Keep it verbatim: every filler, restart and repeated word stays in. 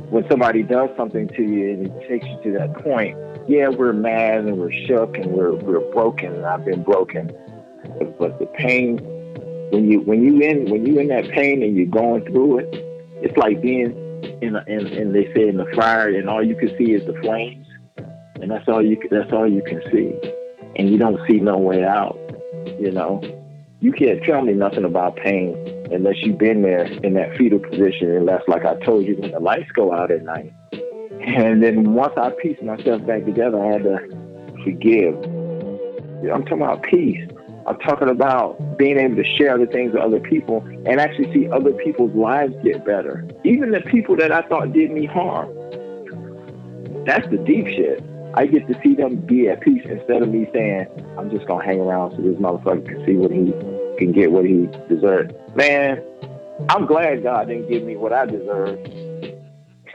when somebody does something to you and it takes you to that point, yeah, we're mad and we're shook and we're we're broken, and I've been broken. But, but the pain, when you when you in when you in that pain and you're going through it, it's like being in a, in, in they say in the fire, and all you can see is the flames, and that's all you that's all you can see, and you don't see no way out. You know, you can't tell me nothing about pain unless you've been there in that fetal position, unless, like I told you, when the lights go out at night. And then once I pieced myself back together, I had to forgive. I'm talking about peace. I'm talking about being able to share the things with other people and actually see other people's lives get better. Even the people that I thought did me harm. That's the deep shit. I get to see them be at peace instead of me saying, I'm just going to hang around so this motherfucker can see what he can get, what he deserves. Man, I'm glad God didn't give me what I deserved.